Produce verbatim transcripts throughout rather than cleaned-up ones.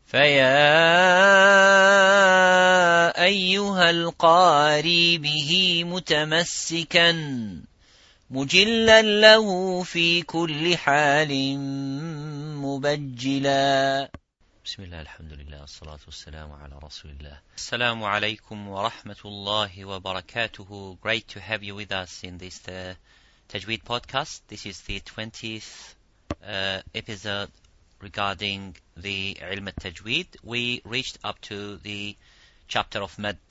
فيا أيها القاري به متمسكا مجلا له في كل حال مبجلا. بسم الله الحمد لله والصلاة والسلام على رسول الله. السلام عليكم ورحمة الله وبركاته. Great to have you with us in this uh, Tajweed podcast. This is the twentieth uh, episode regarding the Ilm al-Tajweed. We reached up to the chapter of Mad.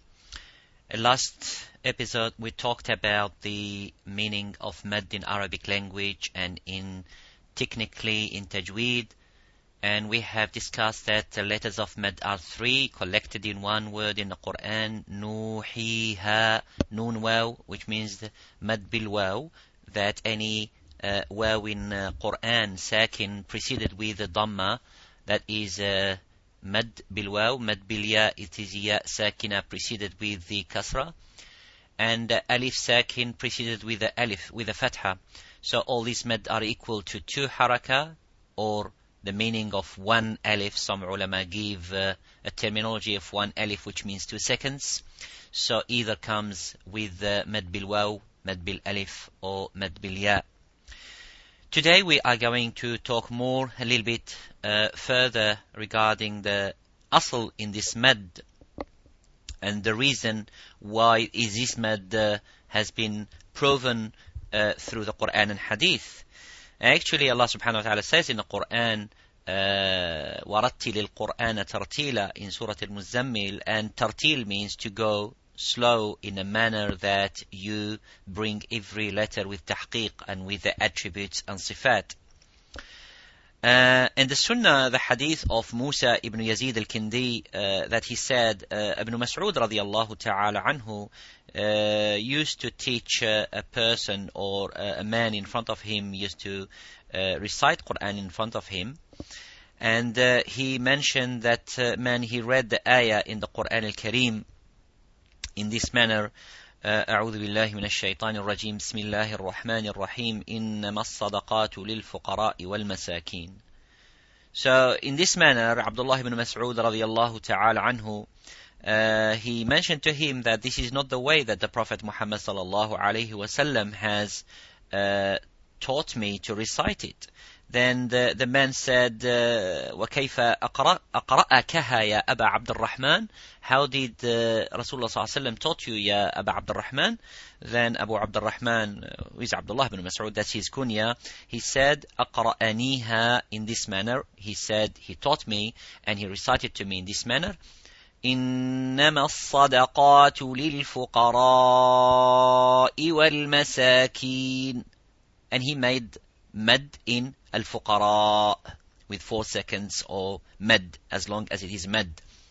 Last episode we talked about the meaning of Mad in Arabic language and in technically in Tajweed, and we have discussed that the letters of Mad are three collected in one word in the Quran, Nuhiha, Nun Waw, which means Mad bil Waw, that any uh, Waw in uh, Quran sakin preceded with the Dhamma, that is uh, Mad bil Waw, Mad bil Ya, it is Ya sakina preceded with the Kasra, and uh, Alif sakin preceded with the Alif, with the Fatha. So all these Mad are equal to two haraka, or the meaning of one Alif. Some ulama give uh, a terminology of one Alif, which means two seconds. So either comes with uh, Mad bil Waw, Mad bil Alif, or Mad bil Ya. Today we are going to talk more, a little bit uh, further regarding the asl in this Mad and the reason why is this Mad uh, has been proven uh, through the Quran and Hadith. Actually, Allah subhanahu wa ta'ala says in the Quran, uh, وَرَتِّلِ الْقُرْآنَ تَرْتِيلًا in Surah Al-Muzammil, and tartil means to go slow in a manner that you bring every letter with tahqiq and with the attributes and sifat. Uh, in the Sunnah, the hadith of Musa ibn Yazid al-Kindi, uh, that he said, uh, Ibn Mas'ud radiyallahu ta'ala anhu, uh, used to teach uh, a person or uh, a man in front of him, used to uh, recite Quran in front of him. And uh, he mentioned that uh, man, he read the ayah in the Quran al-Kareem in this manner, أعوذ بالله من الشيطان الرجيم بسم الله الرحمن الرحيم إنما الصدقات للفقراء والمساكين. So in this manner, Abdullah ibn Mas'ud radiyallahu ta'ala anhu, uh, he mentioned to him that this is not the way that the Prophet Muhammad sallallahu alayhi wasallam has uh, taught me to recite it. Then the, the man said, وَكَيْفَ أَقْرَأَكَهَا يَا أَبَا عَبْدِ الرَّحْمَنِ. How did uh, Rasulullah sallallahu alayhi wa sallam taught you, Ya Aba Abd al-Rahman? Then Abu Abd al-Rahman, who is Abdullah ibn Mas'ud, that's his kunya, he said, أَقْرَأَنِيهَا in this manner. He said, he taught me, and he recited to me in this manner, إِنَّمَا الصَّدَقَاتُ لِلْفُقَرَاءِ وَالْمَسَاكِينَ. And he made Mad in al-fuqara with four seconds, or Mad as long as it is Mad.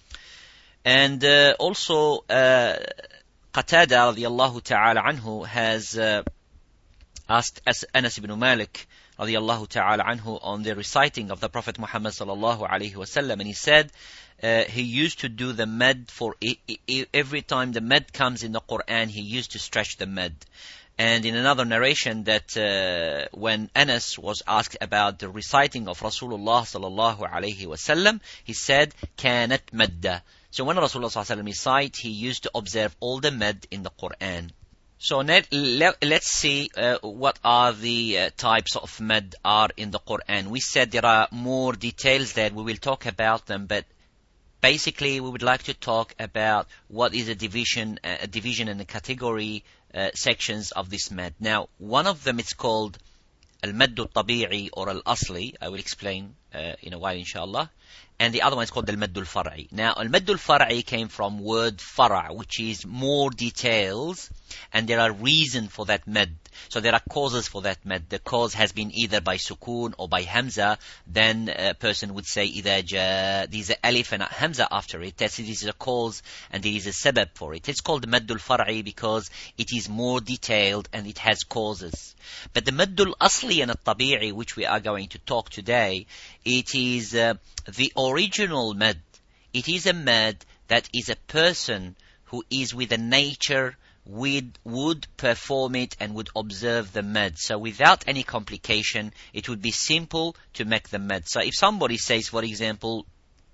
And uh, also uh, Qatada radiyallahu ta'ala anhu has uh, asked Anas ibn Malik radiyallahu ta'ala anhu on the reciting of the Prophet Muhammad sallallahu alayhi wasallam, and he said uh, he used to do the Mad for I- I- every time the Mad comes in the Quran, he used to stretch the Mad. And in another narration that uh, when Anas was asked about the reciting of Rasulullah sallallahu alayhi wasallam, he said, "Kanat madda." So when Rasulullah sallallahu alayhi wasallam recited, he used to observe all the mad in the Quran. So let, let, let's see uh, what are the uh, types of mad are in the Quran. We said there are more details that we will talk about them, but basically we would like to talk about what is a division, a division and a category uh, sections of this mad. Now, one of them is called al-mad al-tabi'i or al-asli. I will explain uh, in a while, inshallah. And the other one is called al-mad al-far'i. Now, al-mad al-far'i came from word fara', which is more details, and there are reasons for that mad. So there are causes for that mad. The cause has been either by sukun or by hamza. Then a person would say إذا جاء, there's an alif and a hamza after it. That's, it is a cause and there is a sabab for it. It's called mad al-far'i because it is more detailed and it has causes. But the mad al-asli and al-tabi'i, which we are going to talk today, it is uh, the original mad. It is a mad that is a person who is with a nature would, would perform it and would observe the mad. So without any complication, it would be simple to make the mad. So if somebody says, for example,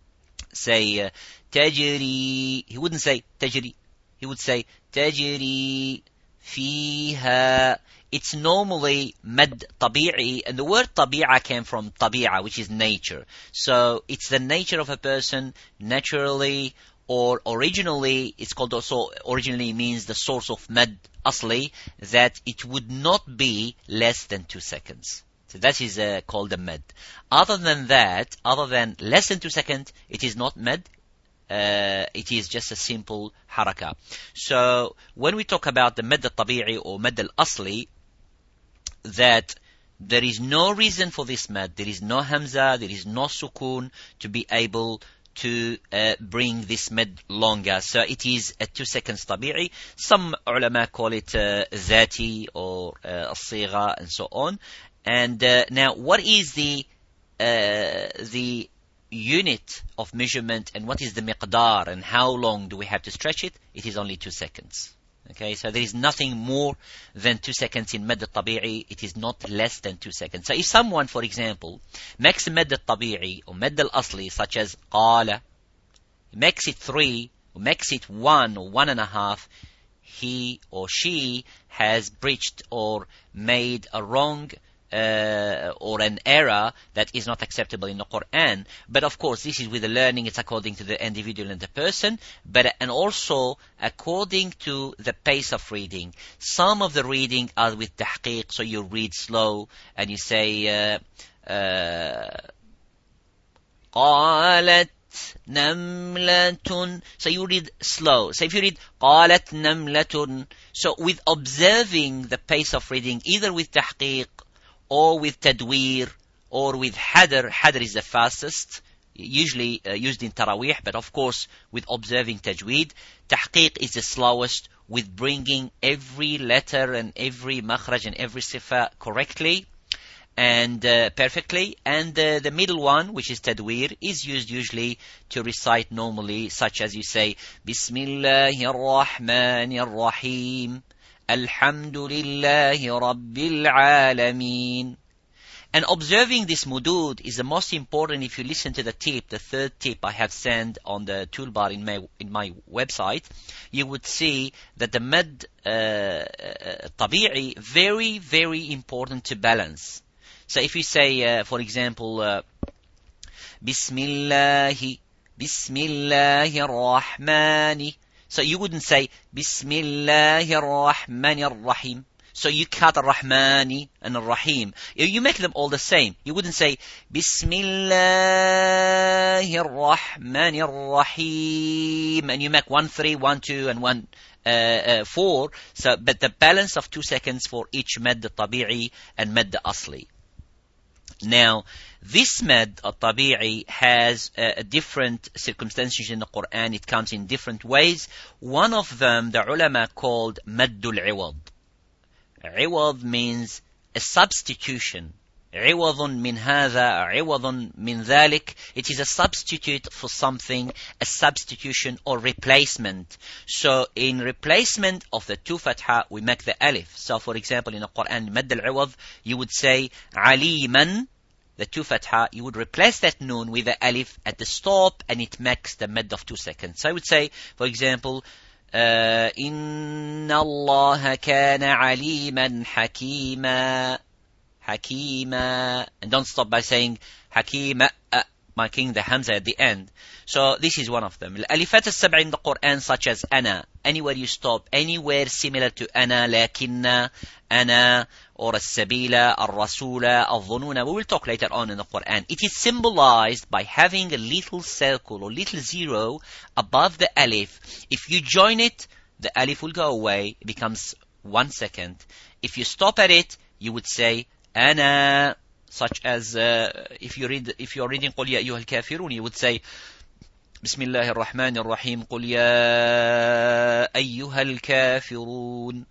say uh, تجري, he wouldn't say تجري, he would say تجري فيها. It's normally mad طبيعي, and the word طبيعة came from طبيعة, which is nature. So it's the nature of a person naturally, or originally, it's called also, originally means the source of mad asli, that it would not be less than two seconds. So that is uh, called a mad. Other than that, other than less than two seconds, it is not mad. Uh, it is just a simple haraka. So when we talk about the mad al-tabi'i or mad al-asli, that there is no reason for this mad, there is no hamza, there is no sukun to be able to uh, bring this mad longer. So it is a two seconds tabi'i. Some ulama call it uh, zati or uh, as-sigha and so on. And uh, now what is the uh, the unit of measurement, and what is the miqdar, and how long do we have to stretch it? It is only two seconds. Okay, so there is nothing more than two seconds in mad al-tabi'i. It is not less than two seconds. So if someone, for example, makes mad al-tabi'i or mad al-asli, such as qala, makes it three, or makes it one or one and a half, he or she has breached or made a wrong Uh, or an error that is not acceptable in the Quran. But of course, this is with the learning, it's according to the individual and the person, but and also according to the pace of reading. Some of the reading are with tahqiq, so you read slow, and you say, uh, uh, قالت نملة, so you read slow. So if you read قالت نملة, so with observing the pace of reading, either with tahqiq, or with tadwir, or with hadr. Hadr is the fastest, usually uh, used in tarawih, but of course with observing tajweed. Tahqiq is the slowest, with bringing every letter and every makhraj and every sifa correctly and uh, perfectly. And uh, the middle one, which is tadwir, is used usually to recite normally, such as you say, Bismillahir Rahmanir Rahim, Alhamdulillahi Rabbil Alameen. And observing this mudud is the most important. If you listen to the tip, the third tip I have sent on the toolbar in my in my website, you would see that the mad uh, tabi'i, very, very important to balance. So if you say, uh, for example, uh, Bismillahi, Bismillahir Rahmani, so you wouldn't say Bismillahir Rahmanir Rahim. So you cut Ar-Rahmani and Ar-Rahim. You make them all the same. You wouldn't say Bismillahir Rahmanir Rahim, and you make one three, one two, and one uh, uh, four. So, but the balance of two seconds for each mad tabi'i and mad asli. Now, this mad al-tabi'i has uh, different circumstances in the Quran. It comes in different ways. One of them, the ulama called maddul iwad. Iwad means a substitution. Iwadun min hadha, iwadun min dhalik. It is a substitute for something, a substitution or replacement. So in replacement of the two fatha, we make the alif. So for example, in the Quran, mad al-iwad, you would say aliman, the two fatha, you would replace that noon with the alif at the stop, and it makes the mad of two seconds. So I would say, for example, Uh, إن الله كان عليما حكيما حكيما, and don't stop by saying حكيما, uh, marking the hamza at the end. So this is one of them. الألفات السبع in the Quran, such as أنا, anywhere you stop, anywhere similar to أنا, لكن, أنا, or السبيل, الرسول, الظنون. We will talk later on in the Quran. It is symbolized by having a little circle or little zero above the alif. If you join it, the alif will go away. It becomes one second. If you stop at it, you would say أنا, such as uh, if you read, if you are reading قل يا أيها الكافرون, you would say بسم الله الرحمن الرحيم قل يا أيها الكافرون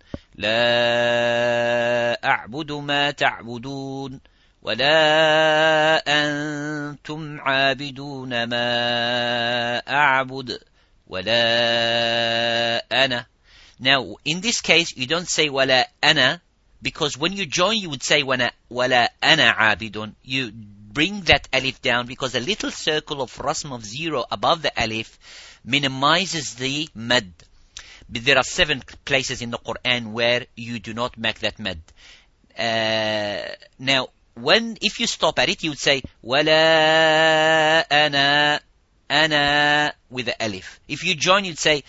لا أعبد ما تعبدون ولا أنتم عابدون ما أعبد ولا أنا. Now, in this case, you don't say ولا أنا, because when you join, you would say ولا أنا عابد. You bring that alif down because a little circle of rasm of zero above the alif minimizes the mad. But there are seven places in the Quran where you do not make that mad. Uh, now, when if you stop at it, you would say وَلَا أَنَا أَنَا with the alif. If you join, you'd say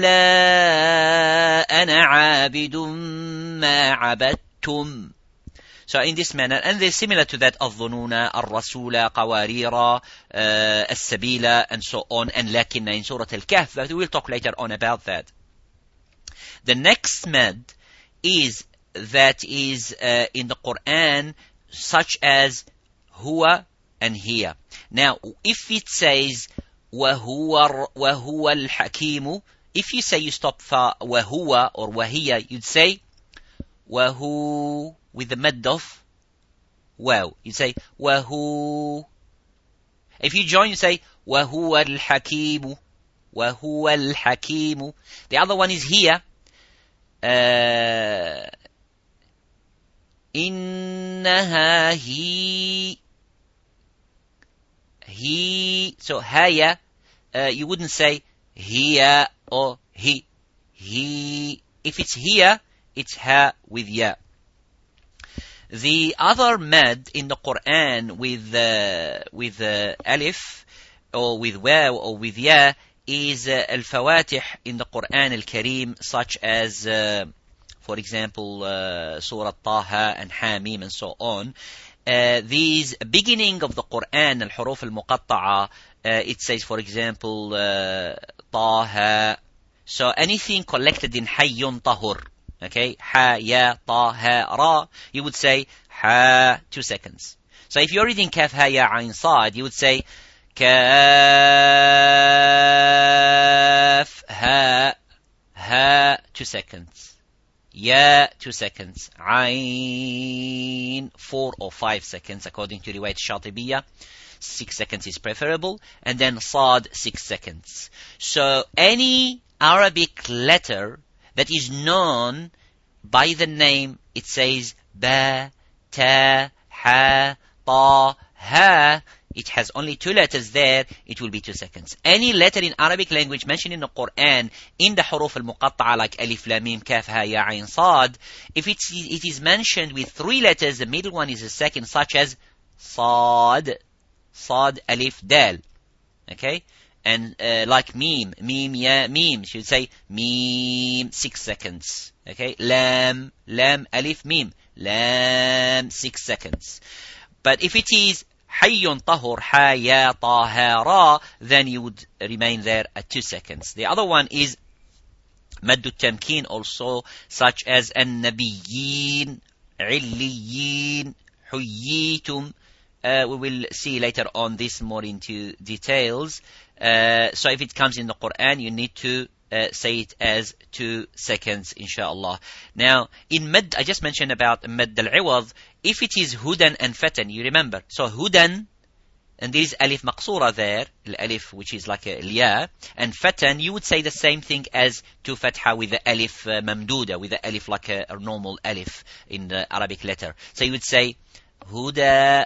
وَلَا أَنَا عَابِدٌ مَا عَبَدْتُمْ. So in this manner, and they're similar to that, الظنون, الرسول, قوارير, uh, السبيل, and so on, and لكن in Surah Al-Kahf, but we'll talk later on about that. The next mad is that is uh, in the Quran, such as huwa and hiya. Now, if it says وَهُوَ وَهُوَ الْحَكِيمُ, if you say you stop for وَهُوَ or وَهِيَ, you'd say وَهُ with the mad of wow. You'd say وَهُ. If you join, you say وَهُوَ الْحَكِيمُ, وَهُوَ الْحَكِيمُ. The other one is here. Uh, إنها هي he. So haya, uh, you wouldn't say hiya or he. He. If it's here, it's ha with ya. The other mad in the Quran with uh, with uh, alif or with waw or with ya is uh, al-fawatih in the Quran al-Kareem, such as uh, for example uh, Surah Taha and Hamim and so on. Uh, these beginning of the Quran, al-huruf al-muqatta'a, uh, it says, for example, uh, Taha. So anything collected in hayyun tahur, okay, ha, ya, ta, ha, ra, you would say ha, two seconds. So if you're reading kaf, ha, ya, ayn, sad, you would say kaf, ha, ha, two seconds. Ya, two seconds. Ayn, four or five seconds, according to Riwayat Shatibiyya. Six seconds is preferable. And then Sad, six seconds. So any Arabic letter that is known by the name, it says ba, ta, ha, ta, ha. It has only two letters there, it will be two seconds. Any letter in Arabic language mentioned in the Quran in the huruf al-muqatta'a like alif, lam, mim, kaf, ha, ya, ayn, sad, if it's, it is mentioned with three letters, the middle one is a second, such as sad, sad, alif, dal. Okay? And uh, like mim, mim, ya, mim, she would say mim, six seconds. Okay? Lam, lam, alif, mim, lam, six seconds. But if it is hayyun tahur, ha, ya, ta, ha, ra, then you would remain there at two seconds. The other one is maddu tamkin also, such as an-nabiyyin, illiyin, huyyitum. Uh, we will see later on this more into details. Uh, so if it comes in the Quran, you need to uh, say it as two seconds, inshallah. Now, in mad, I just mentioned about mad al-iwad. If it is hudan and fatan, you remember. So hudan, and there is alif maqsura there, alif which is like a liya, and fatan, you would say the same thing as to fatha with the alif uh, mamduda, with the alif like a, a normal alif in the Arabic letter. So you would say huda,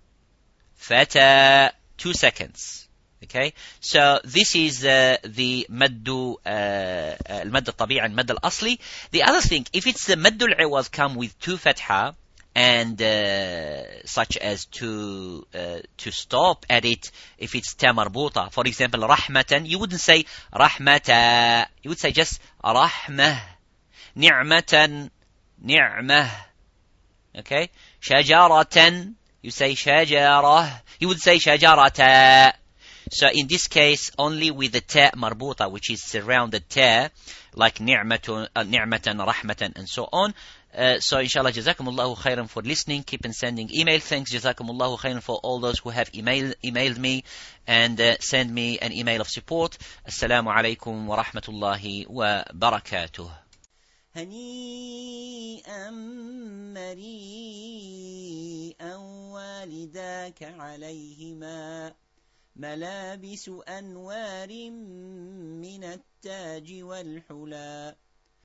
fata, two seconds. Okay, so this is uh, the maddu, uh, uh, al-madd al-tabi'i and madd al-asli. The other thing, if it's the madd al-iwad come with two fatha, and uh, such as to uh, to stop at it, if it's ta marbuta, for example, rahmatan, you wouldn't say rahmata, you would say just rahmah. Ni'matan, ni'mah. Okay, shajaratan, you say shajarah, you would say shajarata. So in this case, only with the ta marbuta, which is surrounded ta, like ni'matun, uh, ni'matan, rahmatan, and so on. Uh, so inshallah, jazakumullahu khairan for listening. Keep on sending email. Thanks, jazakumullahu khairan for all those who have email, emailed me and uh, send me an email of support. Assalamu alaikum wa rahmatullahi wa barakatuh. هنيئا مريئا والداك عليهما ملابس أنوار من التاج والحلى